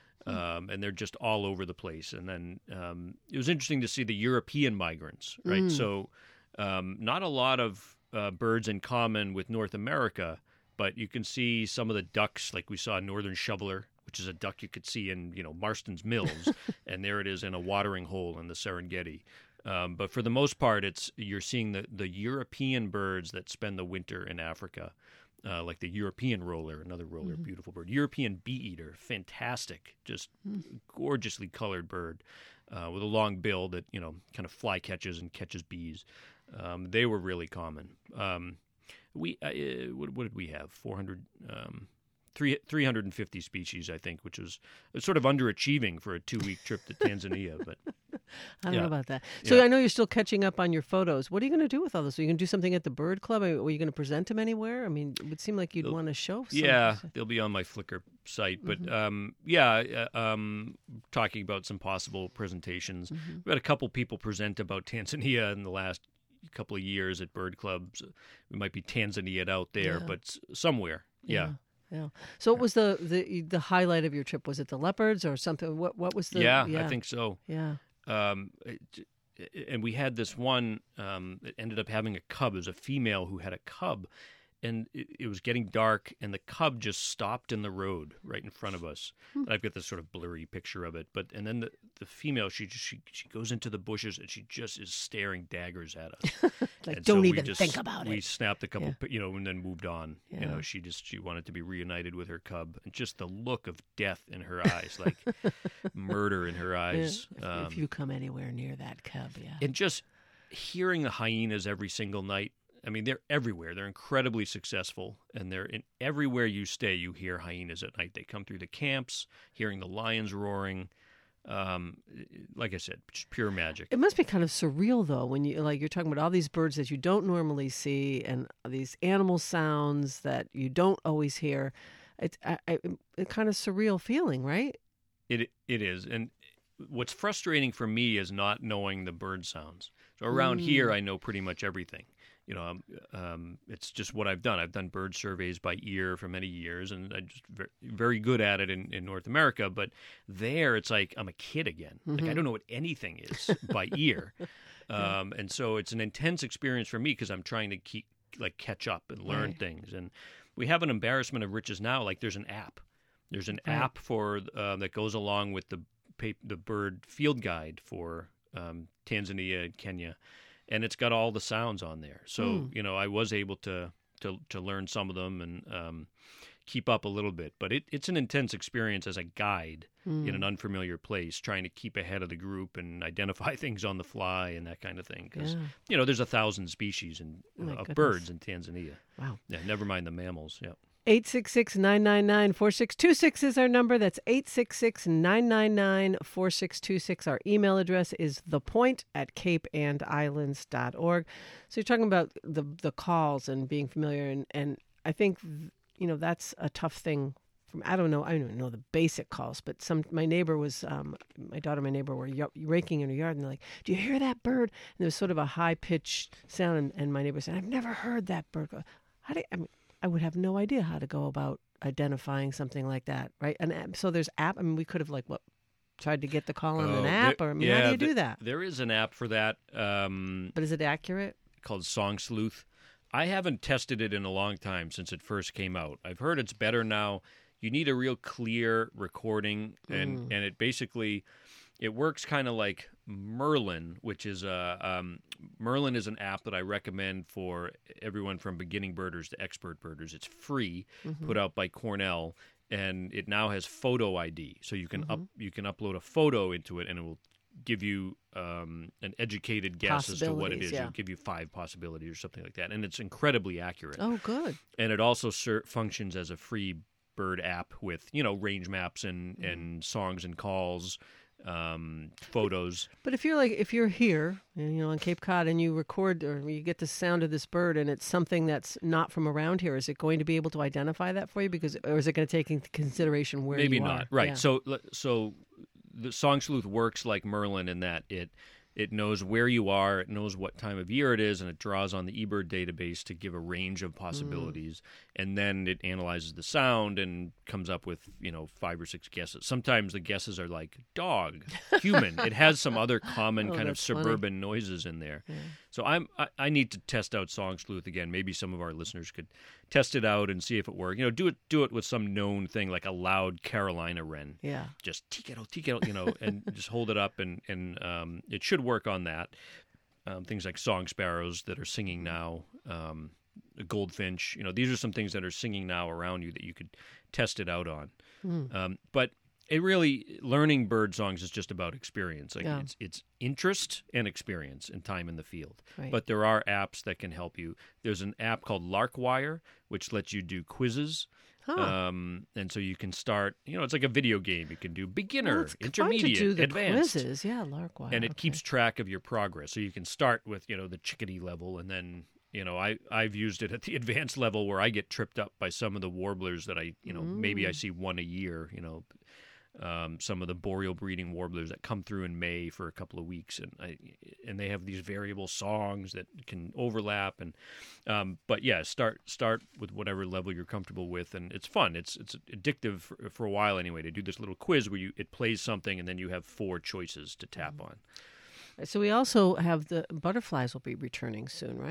um, and they're just all over the place. And then um, it was interesting to see the European migrants, right? Mm. So um, not a lot of uh, birds in common with North America, but you can see some of the ducks, like we saw a northern shoveler, which is a duck you could see in, you know, Marston's Mills, and there it is in a watering hole in the Serengeti. Um, but for the most part, it's you're seeing the, the European birds that spend the winter in Africa. Uh, like the European roller, another roller, mm-hmm. beautiful bird. European bee-eater, fantastic, just mm. gorgeously colored bird uh, with a long bill that, you know, kind of fly catches and catches bees. Um, they were really common. Um, we uh, what, what did we have? four hundred, um, three, three hundred fifty species, I think, which was sort of underachieving for a two-week trip to Tanzania, but... I don't yeah. know about that. So yeah. I know you're still catching up on your photos. What are you going to do with all this? Are you going to do something at the Bird Club? Are you going to present them anywhere? I mean, it would seem like you'd they'll, want to show some. Yeah, they'll be on my Flickr site. But mm-hmm. um, yeah, uh, um, talking about some possible presentations. Mm-hmm. We've had a couple people present about Tanzania in the last couple of years at bird clubs. We might be Tanzania'd out there, Yeah. but somewhere. Yeah. yeah. Yeah. So what was the, the the highlight of your trip? Was it the leopards or something? What what was the... Yeah, yeah. I think so. Yeah. Um, it, and we had this one um, that ended up having a cub. It was a female who had a cub, and it, it was getting dark, and the cub just stopped in the road right in front of us. Hmm. And I've got this sort of blurry picture of it, but and then the, the female, she just she she goes into the bushes and she just is staring daggers at us. Like, And don't so we even just- think about We it. snapped a couple, Yeah. pi- you know, and then moved on. You Yeah. know, she just she wanted to be reunited with her cub, and just the look of death in her eyes, like murder in her Yeah. eyes. If, Um, if you come anywhere near that cub, yeah. and just hearing the hyenas every single night. I mean, they're everywhere. They're incredibly successful, and they're in everywhere you stay. You hear hyenas at night. They come through the camps, hearing the lions roaring. Um, like I said, just pure magic. It must be kind of surreal, though, when you like you're talking about all these birds that you don't normally see and these animal sounds that you don't always hear. It's I, I, a kind of surreal feeling, right? It it is, and what's frustrating for me is not knowing the bird sounds. So around Mm. here, I know pretty much everything. You know, um, um, it's just what I've done. I've done bird surveys by ear for many years, and I'm just very, very good at it in, in North America. But there, it's like I'm a kid again. Like I don't know what anything is by ear, um, and so it's an intense experience for me because I'm trying to keep like catch up and learn Right. things. And we have an embarrassment of riches now. Like there's an app. There's an Right. app for uh, that goes along with the pa- the bird field guide for um, Tanzania and Kenya, and it's got all the sounds on there. So Mm. you know, I was able to to to learn some of them and um, keep up a little bit. But it, it's an intense experience as a guide Mm. in an unfamiliar place, trying to keep ahead of the group and identify things on the fly and that kind of thing. Because Yeah. you know, there's a thousand species in, Oh, my of goodness. birds in Tanzania. Wow. Yeah, never mind the mammals. Yeah. eight six six, nine nine nine, four six two six is our number. That's eight six six, nine nine nine, four six two six. Our email address is thepoint at cape and islands dot org. So you're talking about the the calls and being familiar, and, and I think, you know, that's a tough thing. From I don't know, I don't know the basic calls, but some my neighbor was, um, my daughter and my neighbor were y- raking in her yard, and they're like, do you hear that bird? And there was sort of a high-pitched sound, and, and my neighbor said, I've never heard that bird. How do you, I mean, I would have no idea how to go about identifying something like that, right? And app- so there's app. I mean, we could have like what tried to get the call on Oh, an app, there- or I mean, yeah, how do you th- do that? There is an app for that. Um, But is it accurate? called Song Sleuth. I haven't tested it in a long time since it first came out. I've heard it's better now. You need a real clear recording, and, Mm. and it basically it works kind of like Merlin, which is a um, Merlin is an app that I recommend for everyone from beginning birders to expert birders. It's free, Mm-hmm. put out by Cornell, and it now has photo I D, so you can up Mm-hmm. you can upload a photo into it, and it will give you um, an educated guess as to what it Possibilities, is. yeah. It'll give you five possibilities or something like that, and it's incredibly accurate. Oh, good. And it also ser- functions as a free bird app with you know range maps and Mm. and songs and calls, um, photos. But if you're like if you're here, you know, on Cape Cod, and you record or you get the sound of this bird, and it's something that's not from around here, is it going to be able to identify that for you? Because or is it going to take into consideration where Maybe you not. are? Right. Yeah. So so the Song Sleuth works like Merlin in that it it knows where you are, it knows what time of year it is, and it draws on the eBird database to give a range of possibilities, and then it analyzes the sound and comes up with you know five or six guesses. Sometimes the guesses are like dog, human. It has some other common Oh, kind of that's funny. suburban noises in there. So I'm I, I need to test out Song Sleuth again. Maybe some of our listeners could test it out and see if it works. You know, do it do it with some known thing like a loud Carolina wren. Yeah. Just tikero tikero, you know, and just hold it up, and and um, it should work on that. Um, things like song sparrows that are singing now, um, a goldfinch. You know, these are some things that are singing now around you that you could test it out on. Hmm. Um, but it really learning bird songs is just about experience. Like Yeah. it's it's interest and experience and time in the field. Right. But there are apps that can help you. There's an app called Larkwire, which lets you do quizzes. Huh. Um, and so you can start, you know, it's like a video game. You can do Well, beginner, it's fun intermediate, to do the advanced. quizzes. Yeah, Larkwire. And it okay. keeps track of your progress. So you can start with, you know, the chickadee level, and then, you know, I, I've used it at the advanced level where I get tripped up by some of the warblers that I, you know, maybe I see one a year, you know, um, some of the boreal breeding warblers that come through in May for a couple of weeks, and I, and they have these variable songs that can overlap, and um, but yeah, start start with whatever level you're comfortable with, and it's fun. It's it's addictive for, for a while anyway to do this little quiz where you it plays something, and then you have four choices to tap on. So we also have the butterflies will be returning soon, right?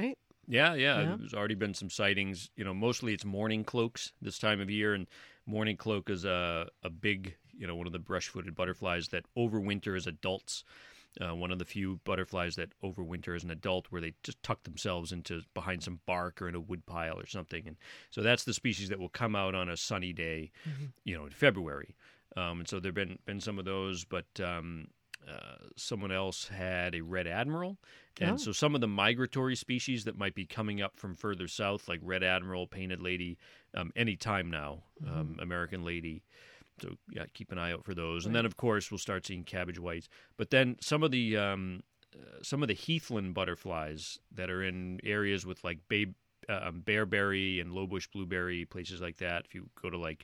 Yeah, yeah, Yeah. There's already been some sightings. You know, mostly it's mourning cloaks this time of year, and mourning cloak is a a big, you know, one of the brush-footed butterflies that overwinter as adults. Uh, one of the few butterflies that overwinter as an adult, where they just tuck themselves into behind some bark or in a wood pile or something. And so that's the species that will come out on a sunny day, mm-hmm. you know, in February. Um, and so there've been been some of those, but um, uh, someone else had a red admiral. And oh. so some of the migratory species that might be coming up from further south, like red admiral, painted lady, um, any time now, mm-hmm. um, American lady. So yeah, keep an eye out for those. Right. And then, of course, we'll start seeing cabbage whites. But then some of the um, uh, some of the heathland butterflies that are in areas with like bay, uh, bearberry and lowbush blueberry, places like that. If you go to like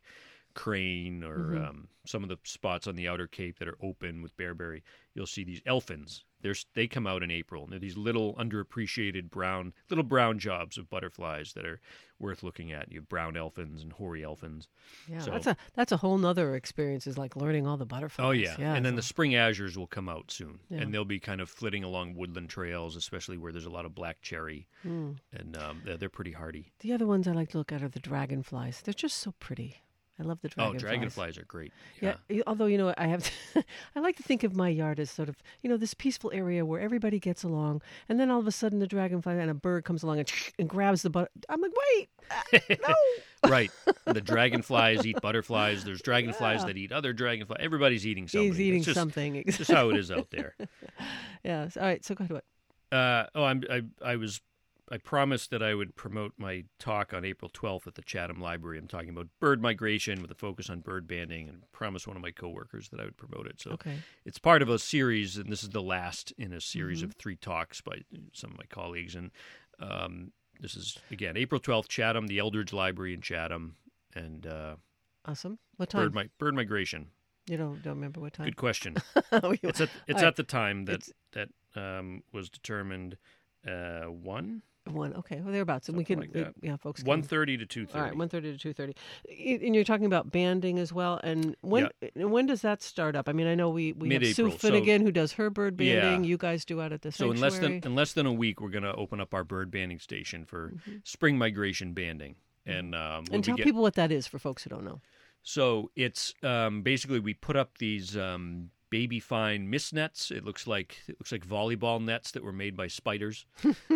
Crane or mm-hmm. um, some of the spots on the Outer Cape that are open with bearberry, you'll see these elfins. There's, they come out in April. And they're these little underappreciated brown, little brown jobs of butterflies that are worth looking at. You have brown elfins and hoary elfins. Yeah, so, that's a that's a whole nother experience, is like learning all the butterflies. Oh, yeah. yeah and then so. the spring azures will come out soon. Yeah. And they'll be kind of flitting along woodland trails, especially where there's a lot of black cherry. Mm. And um, they're, they're pretty hardy. The other ones I like to look at are the dragonflies. They're just so pretty. I love the dragonflies. Oh, dragonflies are great. Yeah. yeah although, you know, I have to, I like to think of my yard as sort of, you know, this peaceful area where everybody gets along, and then all of a sudden the dragonfly and a bird comes along and, and grabs the butt. I'm like, wait, uh, no. Right. The dragonflies eat butterflies. There's dragonflies yeah. that eat other dragonflies. Everybody's eating something. He's eating it's just, something. It's just how it is out there. Yeah. All right. So go ahead. What? Uh, oh, I'm, I, I was... I promised that I would promote my talk on April twelfth at the Chatham Library. I'm talking about bird migration with a focus on bird banding, and promised one of my coworkers that I would promote it. So okay. It's part of a series, and this is the last in a series mm-hmm. of three talks by some of my colleagues. And um, this is, again, April twelfth, Chatham, the Eldridge Library in Chatham. And uh, awesome. What time? Bird, mi- bird migration. You don't don't remember what time? Good question. oh, it's at, it's right. at the time that, it's... that um, was determined uh, one. One, okay, well, thereabouts, and we can, like we, yeah, folks. One thirty to two thirty. All right, one thirty to two thirty, and you're talking about banding as well. And when yeah. when does that start up? I mean, I know we we Mid-April. have Sue Finnegan so, who does her bird banding. Yeah. You guys do out at the sanctuary. So in less than in less than a week, we're going to open up our bird banding station for mm-hmm. spring migration banding, and um, and tell get... people what that is for folks who don't know. So it's um, basically we put up these. Um, baby fine mist nets. It looks like it looks like volleyball nets that were made by spiders,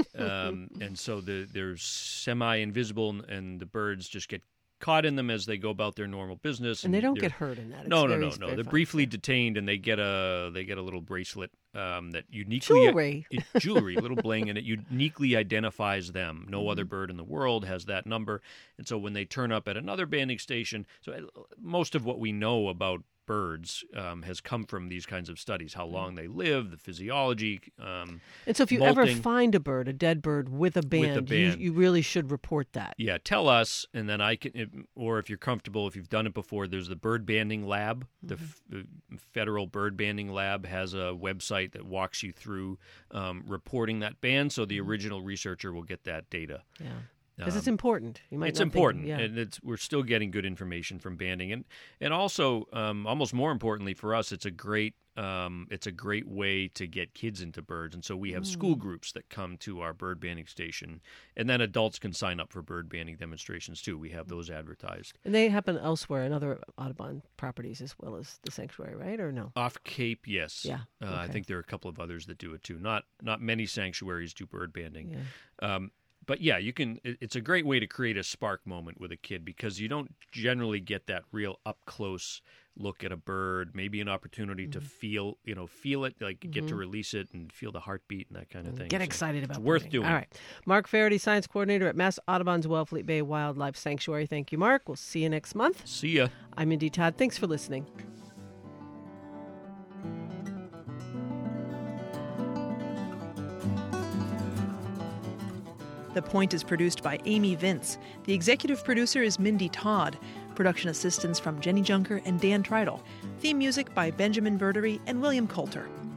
um, and so the, they're semi-invisible, and, and the birds just get caught in them as they go about their normal business. And, and they don't get hurt in that. It's no, no, very, no, no. They're fun. briefly detained, and they get a they get a little bracelet um, that uniquely jewelry, it, jewelry, little bling, and it uniquely identifies them. No mm-hmm. other bird in the world has that number, and so when they turn up at another banding station, so most of what we know about birds um, has come from these kinds of studies, how long they live, the physiology. Um, and so if you molting. ever find a bird, a dead bird with a band, with a band. You, you really should report that. Yeah, tell us, and then I can, or if you're comfortable, if you've done it before, there's the Bird Banding Lab. Mm-hmm. The, F- the Federal Bird Banding Lab has a website that walks you through um, reporting that band, so the original researcher will get that data. Yeah. Because Um, it's important. You might it's not important, think, yeah. and it's we're still getting good information from banding, and and also um, almost more importantly for us, it's a great um, it's a great way to get kids into birds, and so we have mm. school groups that come to our bird banding station, and then adults can sign up for bird banding demonstrations too. We have those advertised, and they happen elsewhere in other Audubon properties as well as the sanctuary, right? Or no? Off Cape, yes. Yeah, uh, okay. I think there are a couple of others that do it too. Not not many sanctuaries do bird banding. Yeah. Um, But yeah, you can. It's a great way to create a spark moment with a kid because you don't generally get that real up close look at a bird. Maybe an opportunity mm-hmm. to feel, you know, feel it, like mm-hmm. get to release it and feel the heartbeat and that kind of thing. Get so excited about it's worth birding. doing. All right, Mark Faraday, Science Coordinator at Mass Audubon's Wellfleet Bay Wildlife Sanctuary. Thank you, Mark. We'll see you next month. See ya. I'm Mindy Todd. Thanks for listening. The Point is produced by Amy Vince. The executive producer is Mindy Todd. Production assistance from Jenny Junker and Dan Treidel. Theme music by Benjamin Verdery and William Coulter.